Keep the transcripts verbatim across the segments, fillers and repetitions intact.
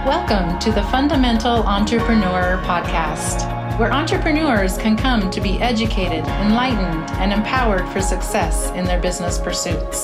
Welcome to the Fundamental Entrepreneur Podcast, where entrepreneurs can come to be educated, enlightened, and empowered for success in their business pursuits.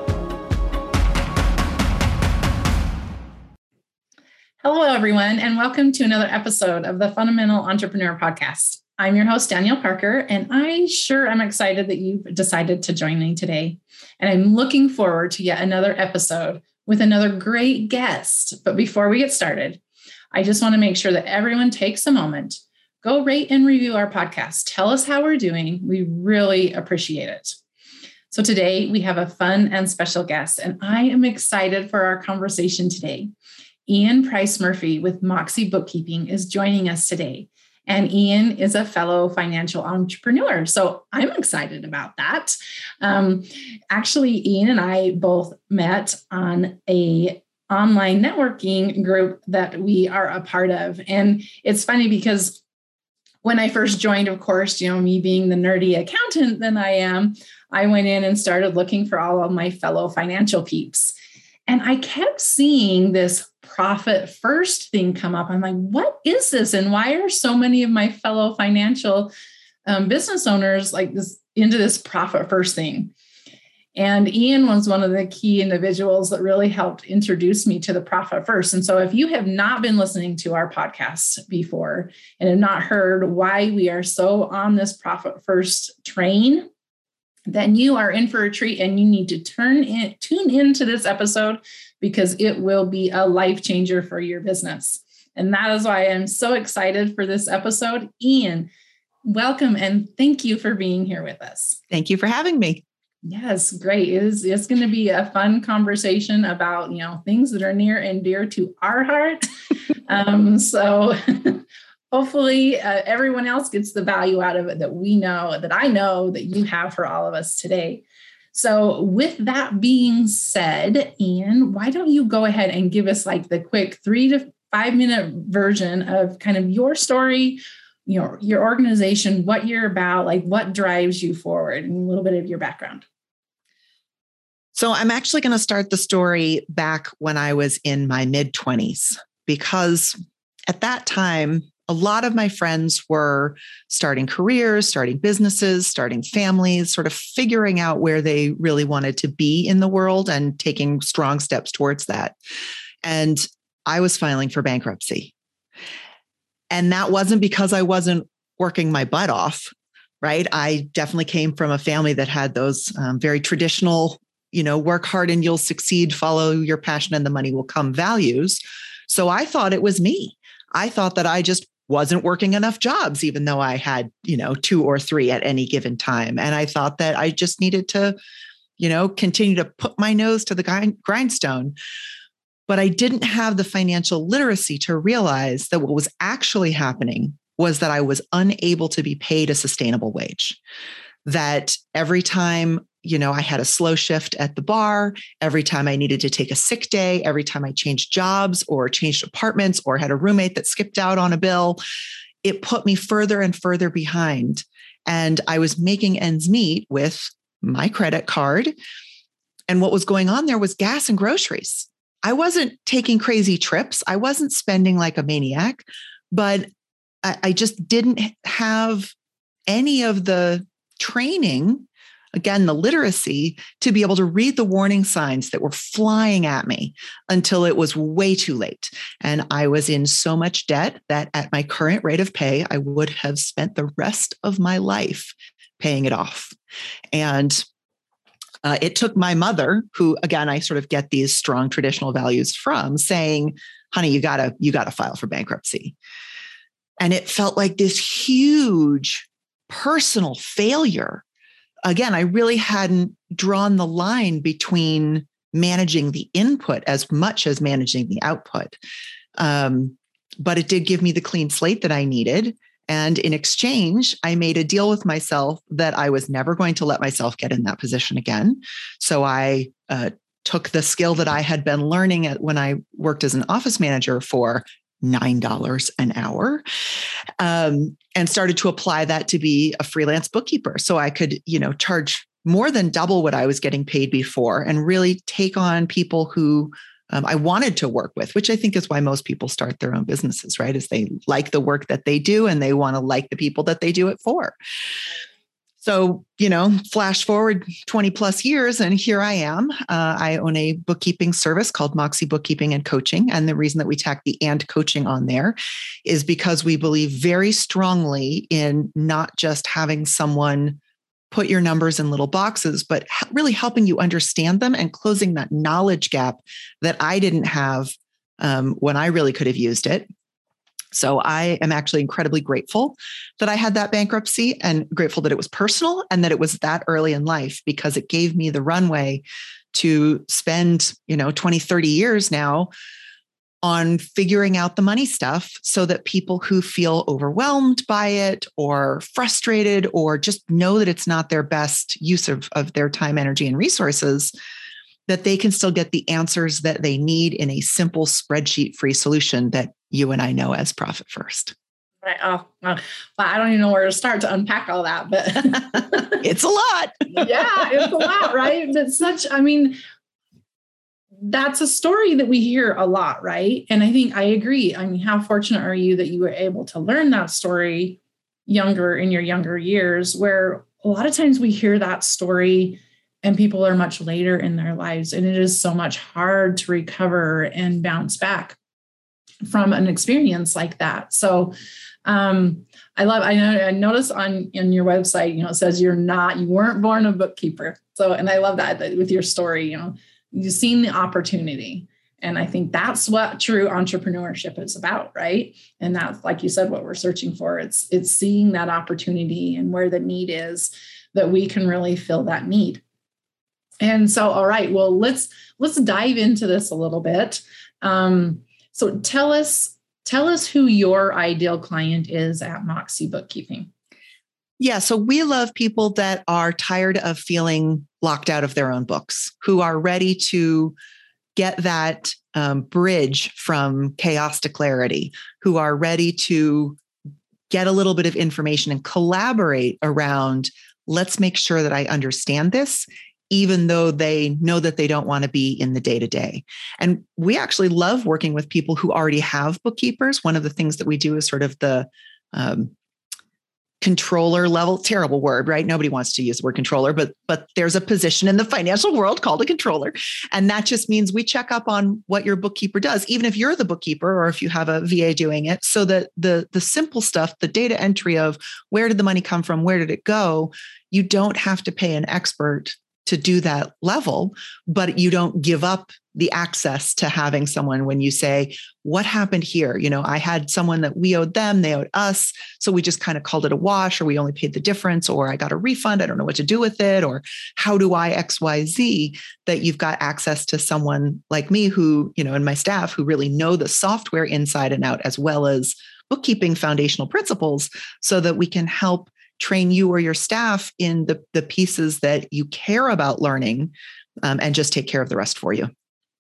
Hello, everyone, and welcome to another episode of the Fundamental Entrepreneur Podcast. I'm your host, Danielle Parker, and I sure am excited that you've decided to join me today. And I'm looking forward to yet another episode with another great guest. But before we get started, I just want to make sure that everyone takes a moment, go rate and review our podcast. Tell us how we're doing. We really appreciate it. So today we have a fun and special guest, and I am excited for our conversation today. Ian Price Murphy with Moxie Bookkeeping is joining us today. And Ian is a fellow financial entrepreneur. So I'm excited about that. Um, actually, Ian and I both met on a online networking group that we are a part of. And it's funny because when I first joined, of course, you know, me being the nerdy accountant that I am, I went in and started looking for all of my fellow financial peeps. And I kept seeing this profit first thing come up. I'm like, what is this? And why are so many of my fellow financial um, business owners like this into this profit first thing? And Ian was one of the key individuals that really helped introduce me to the profit first. And so if you have not been listening to our podcast before and have not heard why we are so on this profit first train, then you are in for a treat and you need to turn in, tune into this episode because it will be a life changer for your business. And that is why I'm so excited for this episode. Ian, welcome and thank you for being here with us. Thank you for having me. Yes, great. It is, it's going to be a fun conversation about, you know, things that are near and dear to our heart. um, so hopefully uh, everyone else gets the value out of it that we know, that I know that you have for all of us today. So with that being said, Ian, why don't you go ahead and give us like the quick three to five minute version of kind of your story, you know, your organization, what you're about, like what drives you forward, and a little bit of your background. So I'm actually going to start the story back when I was in my mid twenties, because at that time, a lot of my friends were starting careers, starting businesses, starting families, sort of figuring out where they really wanted to be in the world and taking strong steps towards that. And I was filing for bankruptcy. And that wasn't because I wasn't working my butt off, right? I definitely came from a family that had those um, very traditional, you know, work hard and you'll succeed, follow your passion and the money will come values. So I thought it was me. I thought that I just wasn't working enough jobs, even though I had, you know, two or three at any given time. And I thought that I just needed to, you know, continue to put my nose to the grind- grindstone. But I didn't have the financial literacy to realize that what was actually happening was that I was unable to be paid a sustainable wage. That every time, you know, I had a slow shift at the bar, every time I needed to take a sick day, every time I changed jobs or changed apartments or had a roommate that skipped out on a bill, it put me further and further behind. And I was making ends meet with my credit card. And what was going on there was gas and groceries. I wasn't taking crazy trips. I wasn't spending like a maniac, but I, I just didn't have any of the training, again, the literacy, to be able to read the warning signs that were flying at me until it was way too late. And I was in so much debt that at my current rate of pay, I would have spent the rest of my life paying it off. And uh, it took my mother, who, again, I sort of get these strong traditional values from, saying, honey, you gotta, you gotta file for bankruptcy. And it felt like this huge personal failure. Again, I really hadn't drawn the line between managing the input as much as managing the output. Um, but it did give me the clean slate that I needed. And in exchange, I made a deal with myself that I was never going to let myself get in that position again. So I uh, took the skill that I had been learning at when I worked as an office manager for nine dollars an hour, um, and started to apply that to be a freelance bookkeeper. So I could, you know, charge more than double what I was getting paid before and really take on people who um, I wanted to work with, which I think is why most people start their own businesses, right? Is they like the work that they do and they want to like the people that they do it for. So, you know, flash forward twenty plus years and here I am. Uh, I own a bookkeeping service called Moxie Bookkeeping and Coaching. And the reason that we tack the and coaching on there is because we believe very strongly in not just having someone put your numbers in little boxes, but really helping you understand them and closing that knowledge gap that I didn't have um, when I really could have used it. So I am actually incredibly grateful that I had that bankruptcy and grateful that it was personal and that it was that early in life, because it gave me the runway to spend, you know, twenty, thirty years now on figuring out the money stuff so that people who feel overwhelmed by it or frustrated or just know that it's not their best use of, of their time, energy, and resources, that they can still get the answers that they need in a simple spreadsheet-free solution that you and I know as Profit First. Right. Oh, well, I don't even know where to start to unpack all that, but it's a lot. Yeah, it's a lot, right? It's such, I mean, that's a story that we hear a lot, right? And I think I agree. I mean, how fortunate are you that you were able to learn that story younger in your younger years, where a lot of times we hear that story and people are much later in their lives, and it is so much hard to recover and bounce back from an experience like that. So um, I love, I know, I noticed on, on your website, you know, it says you're not, you weren't born a bookkeeper. So, and I love that, that with your story, you know, you've seen the opportunity. And I think that's what true entrepreneurship is about, right? And that's, like you said, what we're searching for. It's, it's seeing that opportunity and where the need is, that we can really fill that need. And so, all right, well, let's, let's dive into this a little bit. Um, so tell us, tell us who your ideal client is at Moxie Bookkeeping. Yeah, so we love people that are tired of feeling locked out of their own books, who are ready to get that um, bridge from chaos to clarity, who are ready to get a little bit of information and collaborate around, let's make sure that I understand this, even though they know that they don't want to be in the day-to-day. And we actually love working with people who already have bookkeepers. One of the things that we do is sort of the um, controller level, terrible word, right? Nobody wants to use the word controller, but, but there's a position in the financial world called a controller. And that just means we check up on what your bookkeeper does, even if you're the bookkeeper or if you have a V A doing it, so that the, the simple stuff, the data entry of where did the money come from, where did it go, you don't have to pay an expert to do that level, but you don't give up the access to having someone when you say, what happened here? You know, I had someone that we owed them, they owed us. So we just kind of called it a wash, or we only paid the difference, or I got a refund. I don't know what to do with it. Or how do I X, Y, Z, that you've got access to someone like me who, you know, and my staff who really know the software inside and out, as well as bookkeeping foundational principles, so that we can help train you or your staff in the, the pieces that you care about learning, um, and just take care of the rest for you.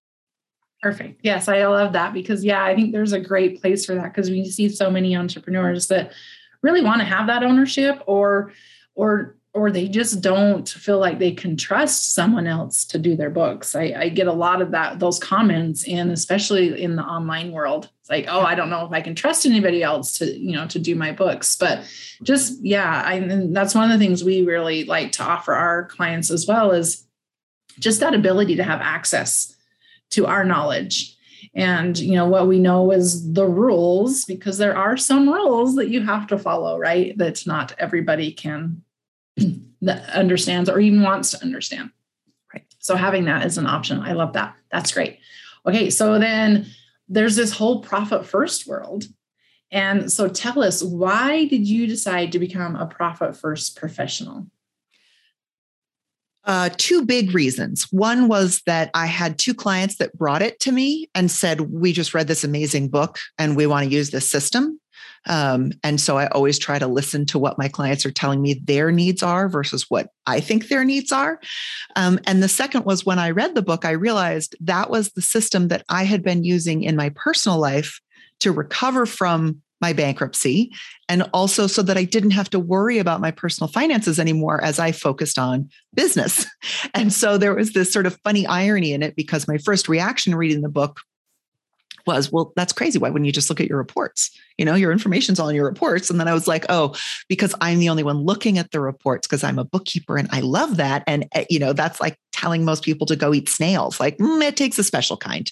Perfect. Yes, I love that, because yeah, I think there's a great place for that, because we see so many entrepreneurs that really want to have that ownership, or, or, or they just don't feel like they can trust someone else to do their books. I, I get a lot of that, those comments, and especially in the online world. It's like, oh, I don't know if I can trust anybody else to, you know, to do my books. But just, yeah, I, and that's one of the things we really like to offer our clients as well, is just that ability to have access to our knowledge. And, you know, what we know is the rules, because there are some rules that you have to follow, right? That not everybody can that understands or even wants to understand. Right. So having that as an option, I love that. That's great. Okay. So then there's this whole profit first world. And so tell us, why did you decide to become a profit first professional? Uh, two big reasons. One was that I had two clients that brought it to me and said, we just read this amazing book and we want to use this system. Um, and so I always try to listen to what my clients are telling me their needs are versus what I think their needs are. Um, and the second was, when I read the book, I realized that was the system that I had been using in my personal life to recover from my bankruptcy, and also so that I didn't have to worry about my personal finances anymore as I focused on business. And so there was this sort of funny irony in it, because my first reaction reading the book was, well, that's crazy. Why wouldn't you just look at your reports? You know, your information's all in your reports. And then I was like, oh, because I'm the only one looking at the reports, because I'm a bookkeeper and I love that. And, you know, that's like telling most people to go eat snails. Like, mm, it takes a special kind.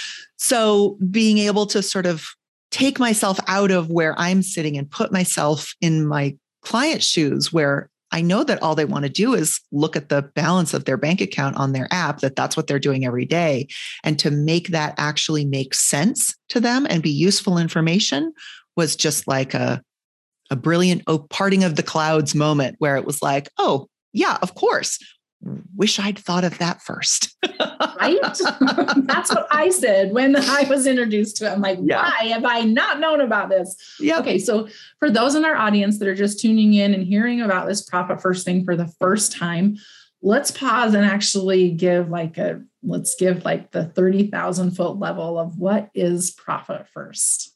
So being able to sort of take myself out of where I'm sitting and put myself in my client's shoes, where I know that all they want to do is look at the balance of their bank account on their app, that that's what they're doing every day. And to make that actually make sense to them and be useful information was just like a, a brilliant oh, parting of the clouds moment, where it was like, oh, yeah, of course. Wish I'd thought of that first. Right? That's what I said when I was introduced to it. I'm like, yeah. Why have I not known about this? Yep. Okay. So for those in our audience that are just tuning in and hearing about this Profit First thing for the first time, let's pause and actually give like a, let's give like the thirty thousand foot level of what is Profit First.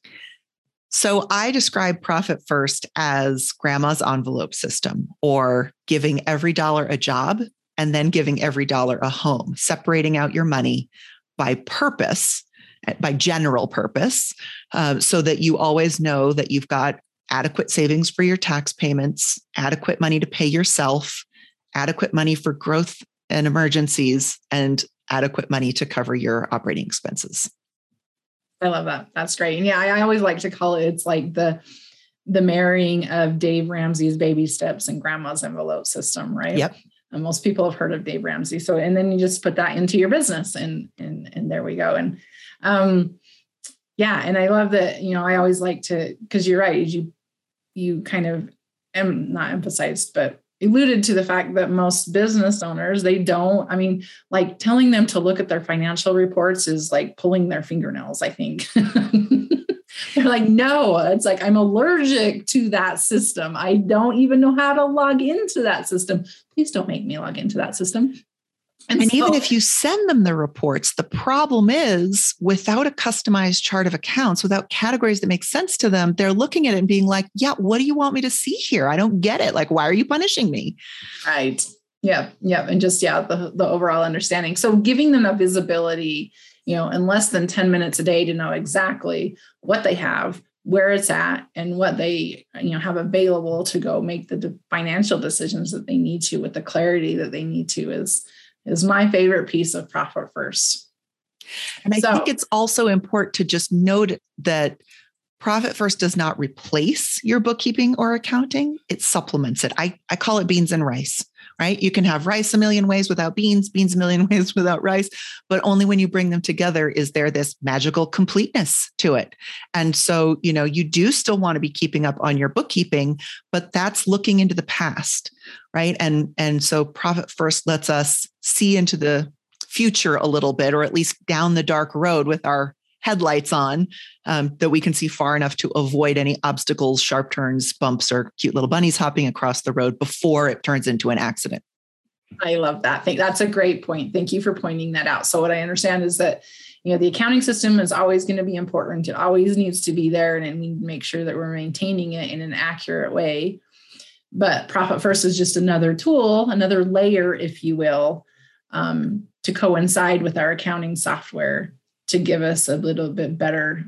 So I describe Profit First as grandma's envelope system, or giving every dollar a job and then giving every dollar a home, separating out your money by purpose, by general purpose, uh, so that you always know that you've got adequate savings for your tax payments, adequate money to pay yourself, adequate money for growth and emergencies, and adequate money to cover your operating expenses. I love that. That's great. And yeah, I always like to call it, it's like the, the marrying of Dave Ramsey's baby steps and grandma's envelope system, right? Yep. And most people have heard of Dave Ramsey. So, and then you just put that into your business, and, and, and there we go. And, um, yeah. And I love that, you know, I always like to, cause you're right. You, you kind of am not emphasized, but alluded to the fact that most business owners, they don't, I mean, like telling them to look at their financial reports is like pulling their fingernails, I think. They're like, no, it's like, I'm allergic to that system. I don't even know how to log into that system. Please don't make me log into that system. And, and so, even if you send them the reports, the problem is, without a customized chart of accounts, without categories that make sense to them, they're looking at it and being like, yeah, what do you want me to see here? I don't get it. Like, why are you punishing me? Right. Yeah. Yeah. And just, yeah, the, the overall understanding. So giving them a visibility, you know, in less than ten minutes a day to know exactly what they have, where it's at, and what they, you know, have available to go make the financial decisions that they need to with the clarity that they need to is, is my favorite piece of Profit First. And I so, think it's also important to just note that Profit First does not replace your bookkeeping or accounting. It supplements it. I, I call it beans and rice, right? You can have rice a million ways without beans, beans a million ways without rice, but only when you bring them together is there this magical completeness to it. And so, you know, you do still want to be keeping up on your bookkeeping, but that's looking into the past, right? And, and so Profit First lets us see into the future a little bit, or at least down the dark road with our headlights on, um, that we can see far enough to avoid any obstacles, sharp turns, bumps, or cute little bunnies hopping across the road before it turns into an accident. I love that. Think that's a great point. Thank you for pointing that out. So what I understand is that, you know, the accounting system is always going to be important. It always needs to be there, and we need to make sure that we're maintaining it in an accurate way. But Profit First is just another tool, another layer, if you will, um, to coincide with our accounting software, to give us a little bit better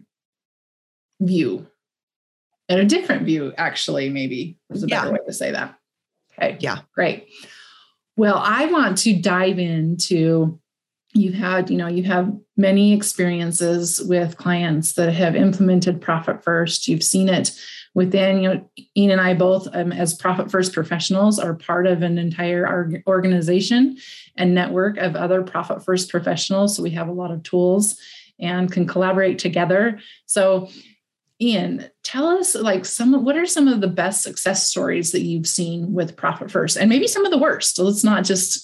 view, and a different view, actually, maybe is a better yeah. way to say that. Okay. Yeah. Great. Well, I want to dive into, you've had, you know, you have many experiences with clients that have implemented Profit First. You've seen it within, you know, Ian and I both, um, as Profit First professionals, are part of an entire organization and network of other Profit First professionals. So we have a lot of tools and can collaborate together. So Ian, tell us like some, what are some of the best success stories that you've seen with Profit First, and maybe some of the worst? So let's not just.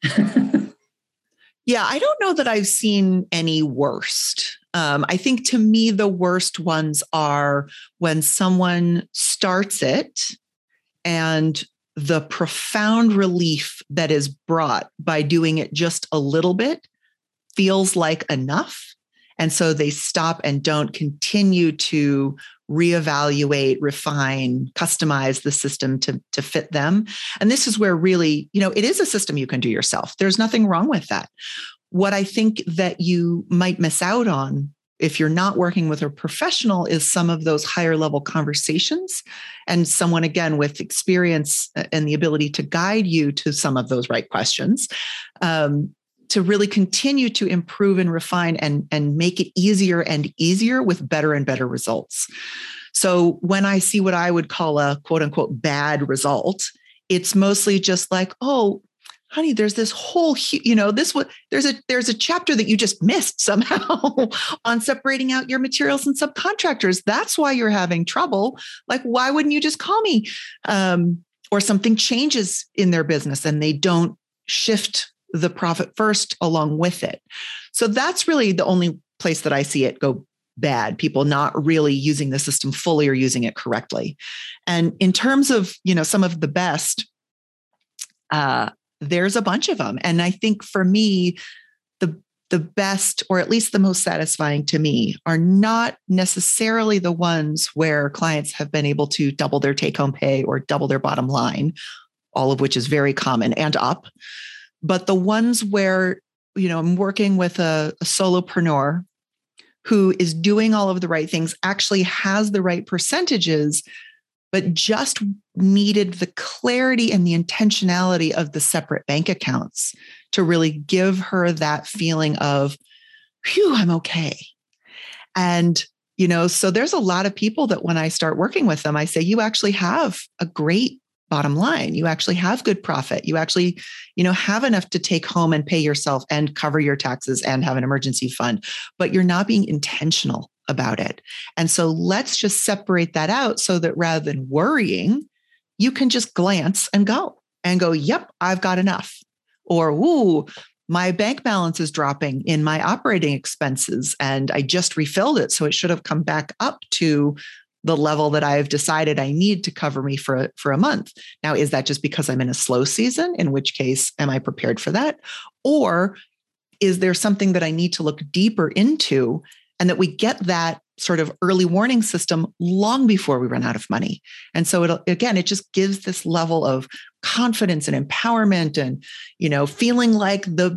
Yeah, I don't know that I've seen any worst. Um, I think to me, the worst ones are when someone starts it and the profound relief that is brought by doing it just a little bit feels like enough. And so they stop and don't continue to reevaluate, refine, customize the system to, to fit them. And this is where really, you know, it is a system you can do yourself. There's nothing wrong with that. What I think that you might miss out on if you're not working with a professional is some of those higher level conversations and someone, again, with experience and the ability to guide you to some of those right questions, um, to really continue to improve and refine and, and make it easier and easier with better and better results. So when I see what I would call a quote unquote bad result, it's mostly just like, oh, honey, there's this whole, you know, this was, there's a, there's a chapter that you just missed somehow on separating out your materials and subcontractors. That's why you're having trouble. Like, why wouldn't you just call me? Um, or something changes in their business and they don't shift the profit first along with it. So that's really the only place that I see it go bad, people not really using the system fully or using it correctly. And in terms of, you know, some of the best, uh, there's a bunch of them. And I think for me, the, the best, or at least the most satisfying to me, are not necessarily the ones where clients have been able to double their take-home pay or double their bottom line, all of which is very common and up. But the ones where, you know, I'm working with a, a solopreneur who is doing all of the right things, actually has the right percentages, but just needed the clarity and the intentionality of the separate bank accounts to really give her that feeling of, phew, I'm okay. And, you know, so there's a lot of people that when I start working with them, I say, you actually have a great bottom line. You actually have good profit. You actually, you know, have enough to take home and pay yourself and cover your taxes and have an emergency fund, but you're not being intentional about it. And so let's just separate that out so that rather than worrying, you can just glance and go and go, yep, I've got enough. Or, ooh, my bank balance is dropping in my operating expenses and I just refilled it. So it should have come back up to the level that I've decided I need to cover me for, for a month. Now, is that just because I'm in a slow season? In which case, am I prepared for that? Or is there something that I need to look deeper into and that we get that sort of early warning system long before we run out of money? And so it'll, again, it just gives this level of confidence and empowerment and, you know, feeling like the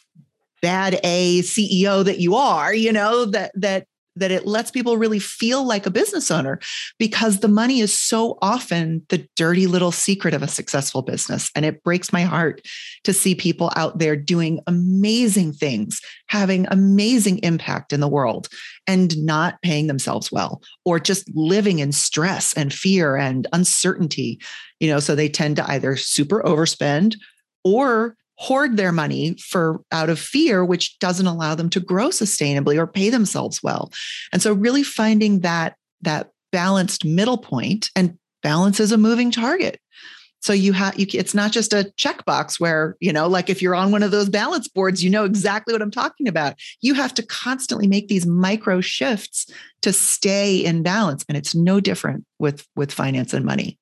bad A C E O that you are, you know, that, that, that it lets people really feel like a business owner, because the money is so often the dirty little secret of a successful business. And it breaks my heart to see people out there doing amazing things, having amazing impact in the world and not paying themselves well, or just living in stress and fear and uncertainty. You know, so they tend to either super overspend or hoard their money for out of fear, which doesn't allow them to grow sustainably or pay themselves well. And so really finding that, that balanced middle point, and balance is a moving target. So you have, you, it's not just a checkbox where, you know, like if you're on one of those balance boards, you know exactly what I'm talking about. You have to constantly make these micro shifts to stay in balance. And it's no different with, with finance and money.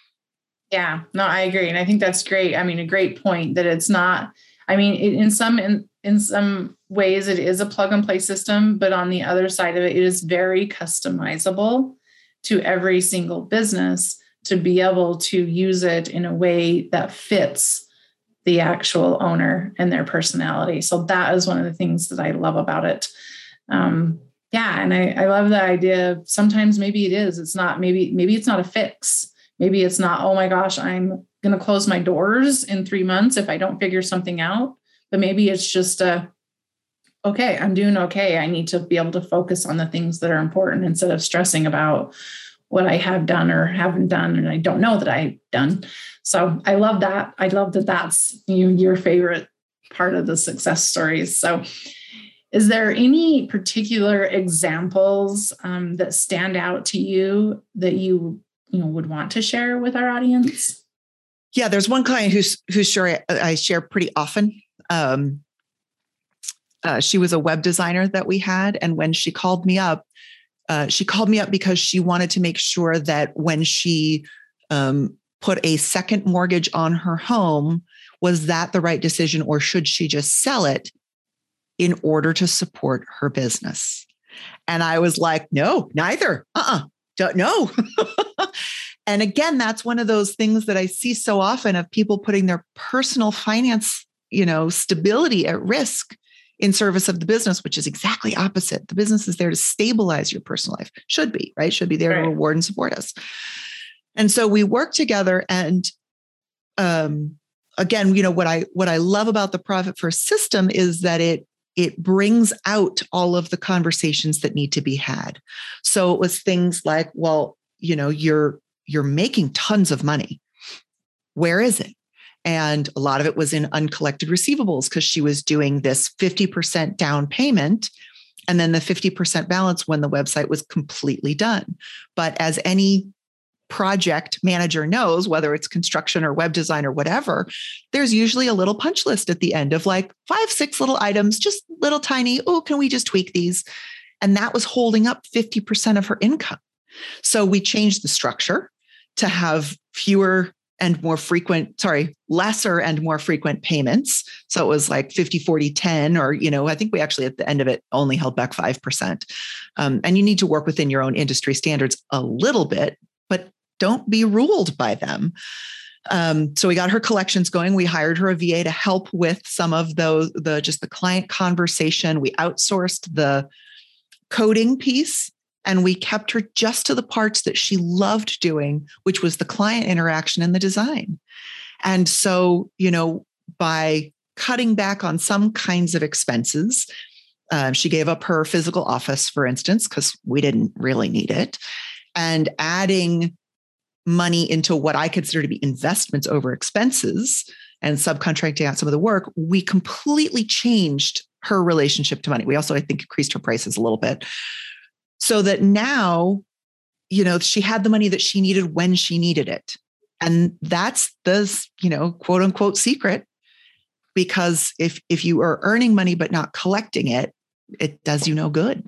Yeah, no, I agree. And I think that's great. I mean, a great point that it's not, I mean, it, in some, in, in some ways it is a plug and play system, but on the other side of it, it is very customizable to every single business to be able to use it in a way that fits the actual owner and their personality. So that is one of the things that I love about it. Um, yeah. And I, I love the idea of sometimes maybe it is, it's not, maybe, maybe it's not a fix. Maybe it's not, oh my gosh, I'm going to close my doors in three months if I don't figure something out. But maybe it's just a, okay, I'm doing okay. I need to be able to focus on the things that are important instead of stressing about what I have done or haven't done, and I don't know that I've done. So I love that. I love that that's you, your favorite part of the success stories. So is there any particular examples um, that stand out to you that you you know, would want to share with our audience? Yeah, there's one client who's who's sure I, I share pretty often. Um, uh, she was a web designer that we had, and when she called me up, uh, she called me up because she wanted to make sure that when she um, put a second mortgage on her home, was that the right decision, or should she just sell it in order to support her business. And I was like, no, neither. Uh-uh. Don't know. And again, that's one of those things that I see so often of people putting their personal finance, you know, stability at risk in service of the business, which is exactly opposite. The business is there to stabilize your personal life. Should be, right? Should be there right. to reward and support us. And so we work together. And um, again, you know, what I what I love about the Profit First system is that it it brings out all of the conversations that need to be had. So it was things like, well, you know, you're you're making tons of money. Where is it? And a lot of it was in uncollected receivables because she was doing this fifty percent down payment and then the fifty percent balance when the website was completely done. But as any project manager knows, whether it's construction or web design or whatever, there's usually a little punch list at the end of like five, six little items, just little tiny, oh, can we just tweak these? And that was holding up fifty percent of her income. So we changed the structure to have fewer and more frequent, sorry, lesser and more frequent payments. So it was like fifty, forty, ten, or, you know, I think we actually at the end of it only held back five percent. Um, and you need to work within your own industry standards a little bit, but don't be ruled by them. Um, so we got her collections going. We hired her a V A to help with some of those, the just the client conversation. We outsourced the coding piece. And we kept her just to the parts that she loved doing, which was the client interaction and the design. And so, you know, by cutting back on some kinds of expenses, uh, she gave up her physical office, for instance, because we didn't really need it, and adding money into what I consider to be investments over expenses and subcontracting out some of the work, we completely changed her relationship to money. We also, I think, increased her prices a little bit. So that now, you know, she had the money that she needed when she needed it. And that's the, you know, quote unquote secret, because if, if you are earning money, but not collecting it, it does you no good.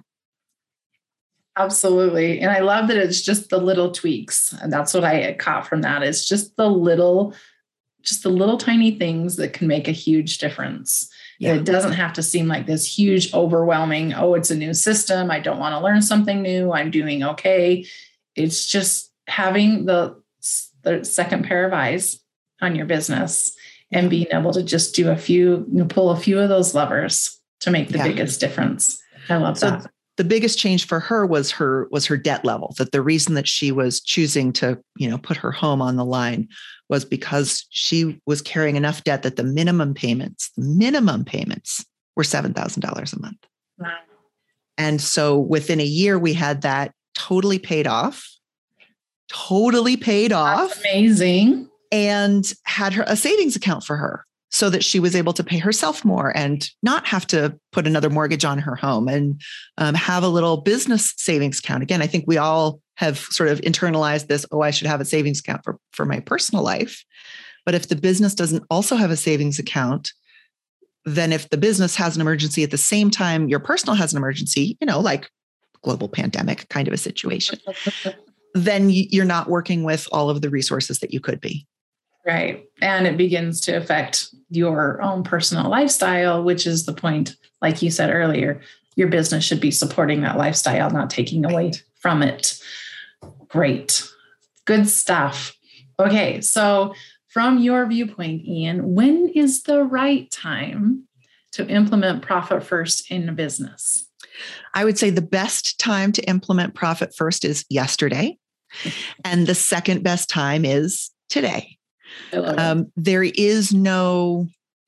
Absolutely. And I love that it's just the little tweaks. And that's what I caught from that. It's just the little, just the little tiny things that can make a huge difference. Yeah. It doesn't have to seem like this huge, overwhelming, oh, it's a new system. I don't want to learn something new. I'm doing okay. It's just having the, the second pair of eyes on your business and being able to just do a few, you know, pull a few of those levers to make the yeah. biggest difference. I love so that. The biggest change for her was her was her debt level. That the reason that she was choosing to, you know, put her home on the line was because she was carrying enough debt that the minimum payments, the minimum payments were seven thousand dollars a month. Wow. And so within a year, we had that totally paid off, totally paid off. That's amazing. And had her a savings account for her so that she was able to pay herself more and not have to put another mortgage on her home and um, have a little business savings account. Again, I think we all have sort of internalized this, oh, I should have a savings account for, for my personal life. But if the business doesn't also have a savings account, then if the business has an emergency at the same time your personal has an emergency, you know, like global pandemic kind of a situation, then you're not working with all of the resources that you could be. Right. And it begins to affect your own personal lifestyle, which is the point, like you said earlier, your business should be supporting that lifestyle, not taking away right. from it. Great. Good stuff. Okay. So from your viewpoint, Ian, when is the right time to implement Profit First in a business? I would say the best time to implement Profit First is yesterday. And the second best time is today. Um, there is no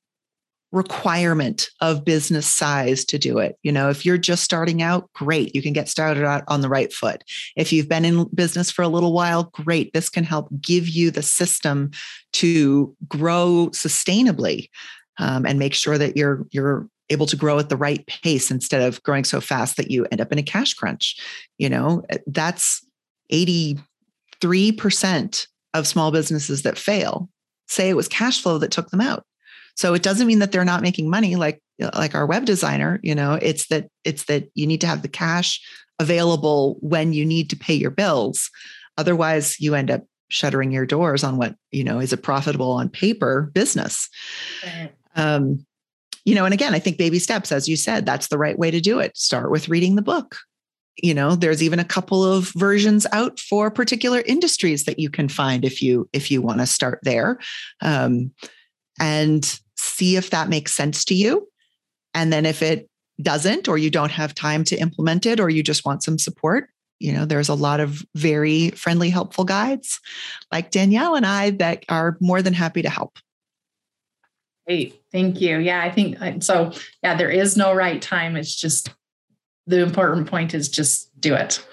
requirement of business size to do it. You know, if you're just starting out, great. You can get started out on the right foot. If you've been in business for a little while, great. This can help give you the system to grow sustainably um, and make sure that you're you're able to grow at the right pace instead of growing so fast that you end up in a cash crunch. You know, that's eighty-three percent of small businesses that fail say it was cash flow that took them out. So it doesn't mean that they're not making money like, like our web designer, you know, it's that, it's that you need to have the cash available when you need to pay your bills. Otherwise you end up shuttering your doors on what, you know, is a profitable on paper business. Right. Um, you know, and again, I think baby steps, as you said, that's the right way to do it. Start with reading the book. You know, there's even a couple of versions out for particular industries that you can find if you if you want to start there, um, and see if that makes sense to you. And then if it doesn't, or you don't have time to implement it, or you just want some support, you know, there's a lot of very friendly, helpful guides like Danielle and I that are more than happy to help. Great. Thank you. Yeah, I think so. Yeah, there is no right time. It's just the important point is just do it.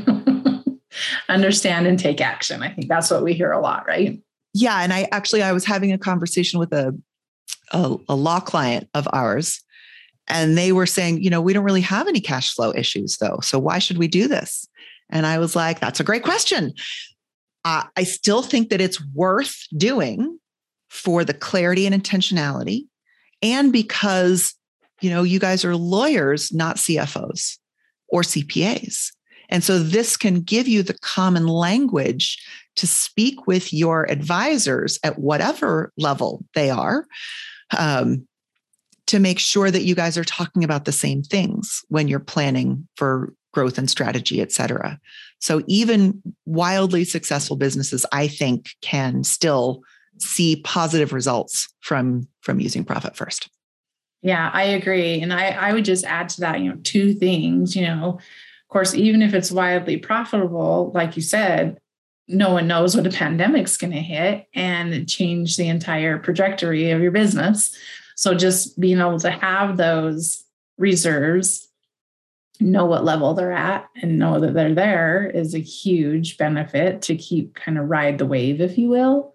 Understand and take action. I think that's what we hear a lot, right? Yeah. And I actually, I was having a conversation with a, a, a law client of ours, and they were saying, you know, we don't really have any cash flow issues though. So why should we do this? And I was like, that's a great question. Uh, I still think that it's worth doing for the clarity and intentionality, and because, you know, you guys are lawyers, not C F Os or C P As. And so this can give you the common language to speak with your advisors at whatever level they are, um, to make sure that you guys are talking about the same things when you're planning for growth and strategy, et cetera. So even wildly successful businesses, I think, can still see positive results from, from using Profit First. Yeah, I agree. And I, I would just add to that, you know, two things, you know, of course, even if it's wildly profitable, like you said, no one knows what a pandemic's going to hit and change the entire trajectory of your business. So just being able to have those reserves, know what level they're at and know that they're there is a huge benefit to keep kind of ride the wave, if you will.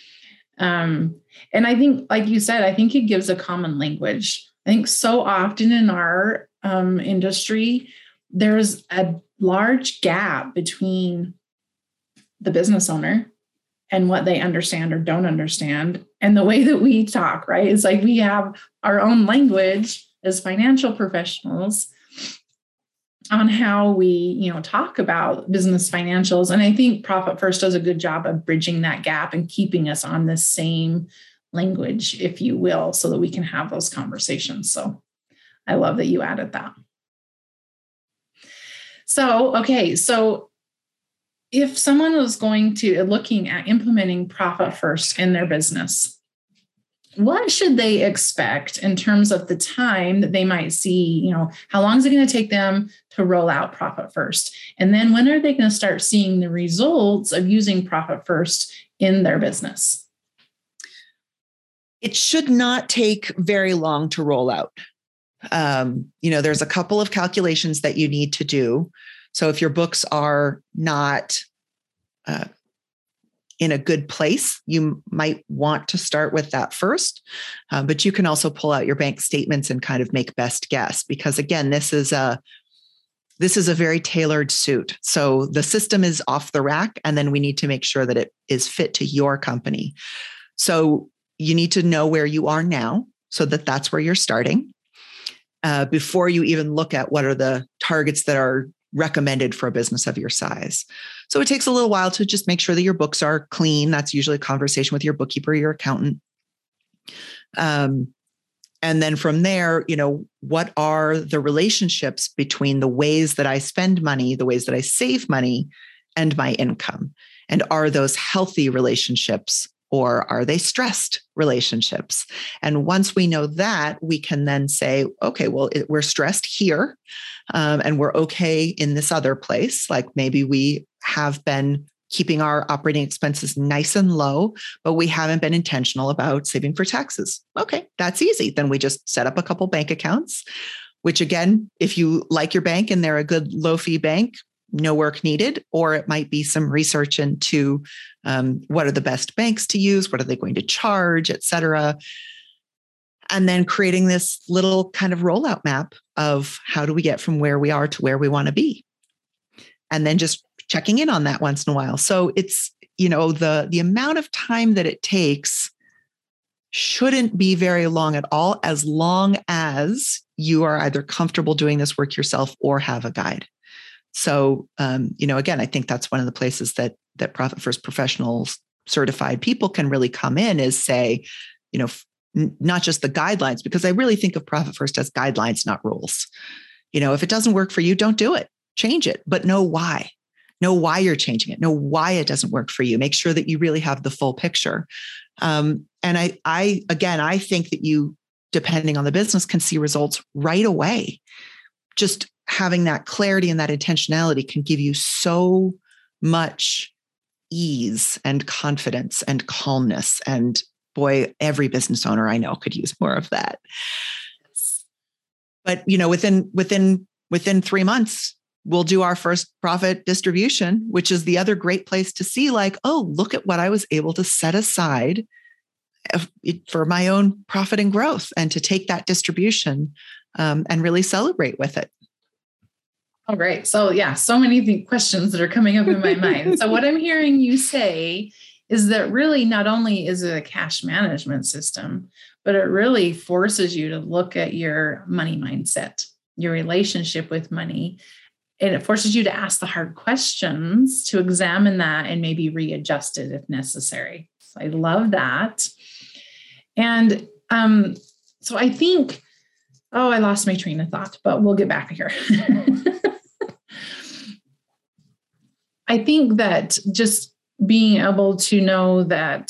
Um, and I think, like you said, I think it gives a common language. I think so often in our um, industry, there's a large gap between the business owner and what they understand or don't understand. And the way that we talk, right? It's like we have our own language as financial professionals on how we, you know, talk about business financials. And I think Profit First does a good job of bridging that gap and keeping us on the same language, if you will, so that we can have those conversations. So I love that you added that. So, okay. So if someone was going to looking at implementing Profit First in their business, what should they expect in terms of the time that they might see, you know, how long is it going to take them to roll out Profit First? And then when are they going to start seeing the results of using Profit First in their business? It should not take very long to roll out. Um, you know, there's a couple of calculations that you need to do. So if your books are not uh, in a good place, you might want to start with that first. Uh, but you can also pull out your bank statements and kind of make best guess, because again, this is a this is a very tailored suit. So the system is off the rack, and then we need to make sure that it is fit to your company. So you need to know where you are now, so that that's where you're starting, uh, before you even look at what are the targets that are recommended for a business of your size. So it takes a little while to just make sure that your books are clean. That's usually a conversation with your bookkeeper, your accountant. Um, and then from there, you know, what are the relationships between the ways that I spend money, the ways that I save money, and my income? And are those healthy relationships, or are they stressed relationships? And once we know that, we can then say, okay, well, it, we're stressed here, um, and we're okay in this other place. Like maybe we have been keeping our operating expenses nice and low, but we haven't been intentional about saving for taxes. Okay, that's easy. Then we just set up a couple bank accounts, which again, if you like your bank and they're a good low fee bank, no work needed. Or it might be some research into um, what are the best banks to use, what are they going to charge, et cetera. And then creating this little kind of rollout map of how do we get from where we are to where we want to be. And then just checking in on that once in a while. So it's, you know, the, the amount of time that it takes shouldn't be very long at all, as long as you are either comfortable doing this work yourself or have a guide. So, um, you know, again, I think that's one of the places that that Profit First professionals, certified people can really come in, is say, you know, n- not just the guidelines, because I really think of Profit First as guidelines, not rules. You know, if it doesn't work for you, don't do it, change it, but know why. Know why you're changing it. Know why it doesn't work for you. Make sure that you really have the full picture. Um, and I, I, again, I think that you, depending on the business, can see results right away. Just having that clarity and that intentionality can give you so much ease and confidence and calmness. And boy, every business owner I know could use more of that. But, you know, within, within, within three months, we'll do our first profit distribution, which is the other great place to see, like, oh, look at what I was able to set aside for my own profit and growth, and to take that distribution um, and really celebrate with it. Oh, great. So yeah, so many th- questions that are coming up in my mind. So what I'm hearing you say is that really not only is it a cash management system, but it really forces you to look at your money mindset, your relationship with money. And it forces you to ask the hard questions, to examine that and maybe readjust it if necessary. So I love that. And um, so I think, oh, I lost my train of thought, but we'll get back here. I think that just being able to know that,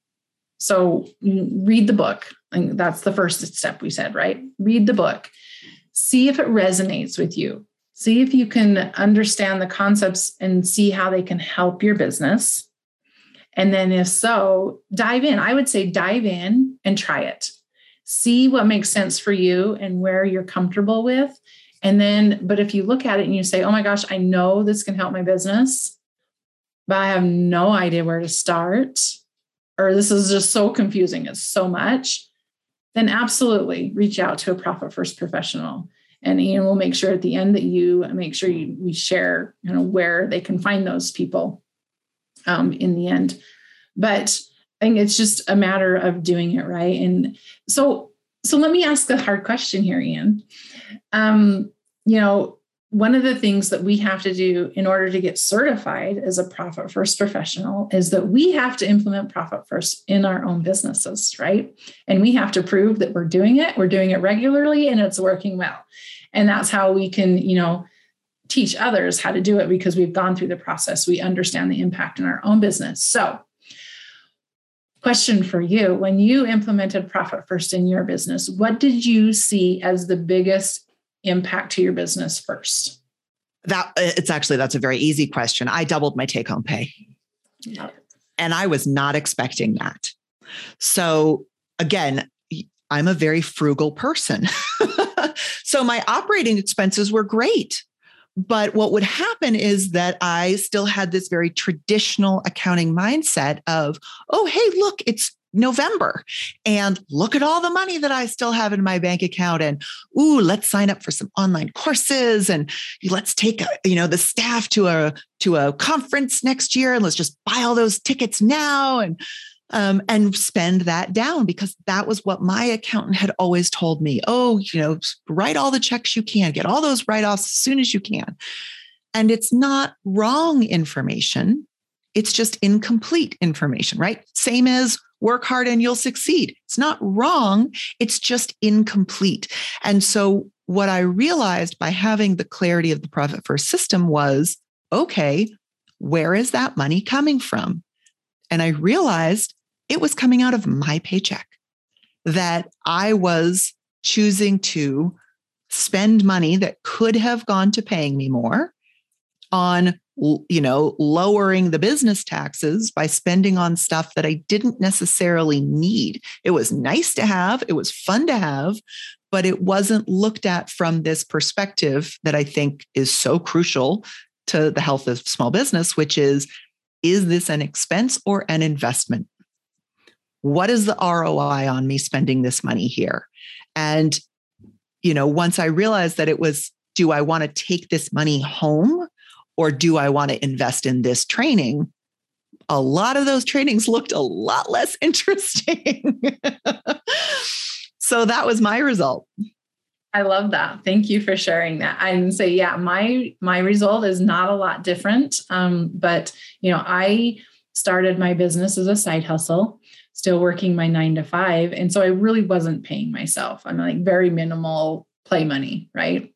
so read the book. And that's the first step we said, right? Read the book. See if it resonates with you. See if you can understand the concepts and see how they can help your business. And then if so, dive in. I would say dive in and try it. See what makes sense for you and where you're comfortable with. And then, but if you look at it and you say, oh my gosh, I know this can help my business, but I have no idea where to start, or this is just so confusing, it's so much, then absolutely reach out to a Profit First professional. And Ian will make sure at the end that you make sure you, we share, you know, where they can find those people um, in the end. But I think it's just a matter of doing it right. And so, so let me ask the hard question here, Ian. Um, you know, one of the things that we have to do in order to get certified as a Profit First professional is that we have to implement Profit First in our own businesses, right? And we have to prove that we're doing it, we're doing it regularly, and it's working well. And that's how we can, you know, teach others how to do it, because we've gone through the process. We understand the impact in our own business. So, question for you, when you implemented Profit First in your business, what did you see as the biggest impact to your business first? That it's actually, that's a very easy question. I doubled my take-home pay. Yep. And I was not expecting that. So again, I'm a very frugal person. So my operating expenses were great. But what would happen is that I still had this very traditional accounting mindset of, oh, hey, look, it's November, and look at all the money that I still have in my bank account. And, ooh, let's sign up for some online courses, and let's take, you know, the staff to a, to a conference next year, and let's just buy all those tickets now and, um, and spend that down, because that was what my accountant had always told me. Oh, you know, write all the checks you can, get all those write-offs as soon as you can. And it's not wrong information. It's just incomplete information, right? Same as work hard and you'll succeed. It's not wrong. It's just incomplete. And so what I realized by having the clarity of the Profit First system was, okay, where is that money coming from? And I realized it was coming out of my paycheck, that I was choosing to spend money that could have gone to paying me more on, you know, lowering the business taxes by spending on stuff that I didn't necessarily need. It was nice to have, it was fun to have, but it wasn't looked at from this perspective that I think is so crucial to the health of small business, which is, is this an expense or an investment? What is the R O I on me spending this money here? And, you know, once I realized that it was, do I want to take this money home, or do I want to invest in this training? A lot of those trainings looked a lot less interesting. So that was my result. I love that. Thank you for sharing that. I can say, yeah, my my result is not a lot different. Um, but you know, I started my business as a side hustle. still working my nine to five. And so I really wasn't paying myself. I'm like very minimal play money, right?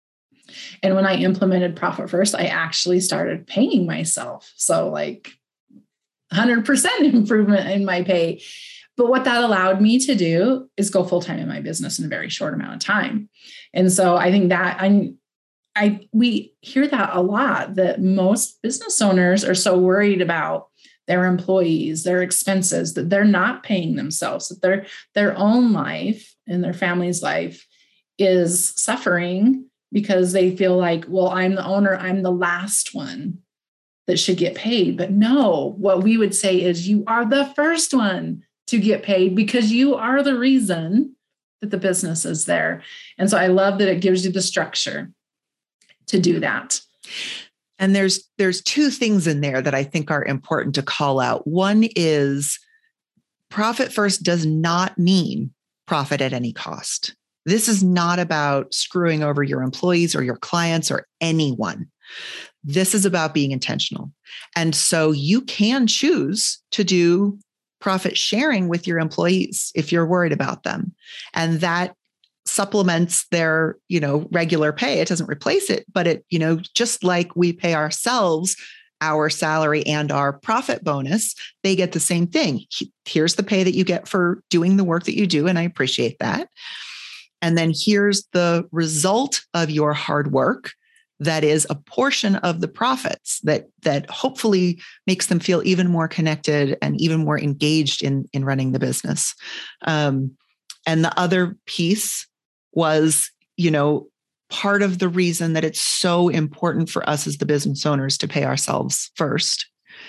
And when I implemented Profit First, I actually started paying myself. So like one hundred percent improvement in my pay. But what that allowed me to do is go full-time in my business in a very short amount of time. And so I think that I, I, we hear that a lot, that most business owners are so worried about their employees, their expenses, that they're not paying themselves, that their, their own life and their family's life is suffering because they feel like, well, I'm the owner, I'm the last one that should get paid. But no, what we would say is you are the first one to get paid because you are the reason that the business is there. And so I love that it gives you the structure to do that. And there's there's two things in there that I think are important to call out. One is Profit First does not mean profit at any cost. This is not about screwing over your employees or your clients or anyone. This is about being intentional. And so you can choose to do profit sharing with your employees if you're worried about them. And that supplements their, you know, regular pay. It doesn't replace it, but it, you know, just like we pay ourselves our salary and our profit bonus, they get the same thing. Here's the pay that you get for doing the work that you do. And I appreciate that. And then here's the result of your hard work. That is a portion of the profits that that hopefully makes them feel even more connected and even more engaged in, in running the business. Um, and the other piece was, you know, part of the reason that it's so important for us as the business owners to pay ourselves first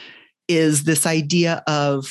is this idea of,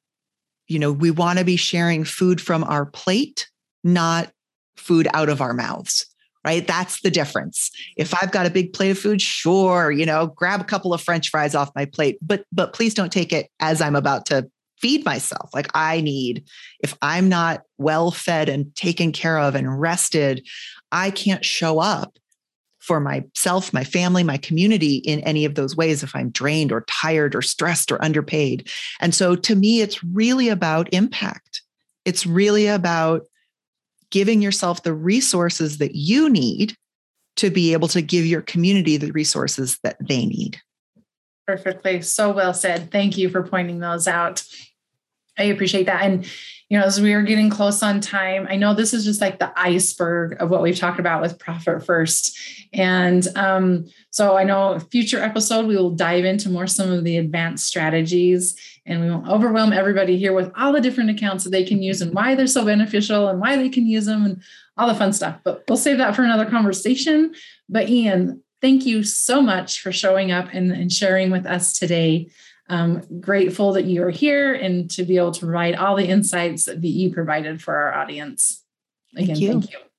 you know, we want to be sharing food from our plate, not food out of our mouths. Right? That's the difference. If I've got a big plate of food, sure, you know, grab a couple of French fries off my plate, but but please don't take it as I'm about to feed myself. Like I need, if I'm not well fed and taken care of and rested, I can't show up for myself, my family, my community in any of those ways if I'm drained or tired or stressed or underpaid. And so to me, it's really about impact. It's really about giving yourself the resources that you need to be able to give your community the resources that they need. Perfectly. So well said. Thank you for pointing those out. I appreciate that. And, you know, as we are getting close on time, I know this is just like the iceberg of what we've talked about with Profit First. And um, so I know a future episode, we will dive into more some of the advanced strategies, and we won't overwhelm everybody here with all the different accounts that they can use and why they're so beneficial and why they can use them and all the fun stuff. But we'll save that for another conversation. But Ian, thank you so much for showing up and, and sharing with us today. I'm grateful that you are here and to be able to provide all the insights that you provided for our audience. Again, thank you. Thank you.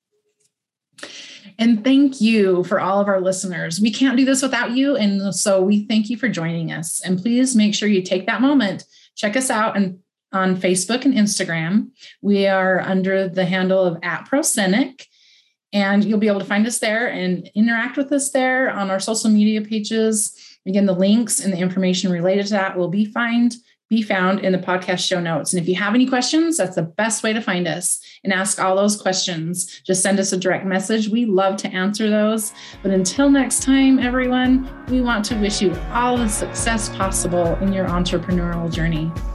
And thank you for all of our listeners. We can't do this without you. And so we thank you for joining us. And please make sure you take that moment, check us out and on Facebook and Instagram. We are under the handle of at ProCenic, and you'll be able to find us there and interact with us there on our social media pages. Again, the links and the information related to that will be find be found in the podcast show notes. And if you have any questions, that's the best way to find us and ask all those questions. Just send us a direct message. We love to answer those. But until next time, everyone, we want to wish you all the success possible in your entrepreneurial journey.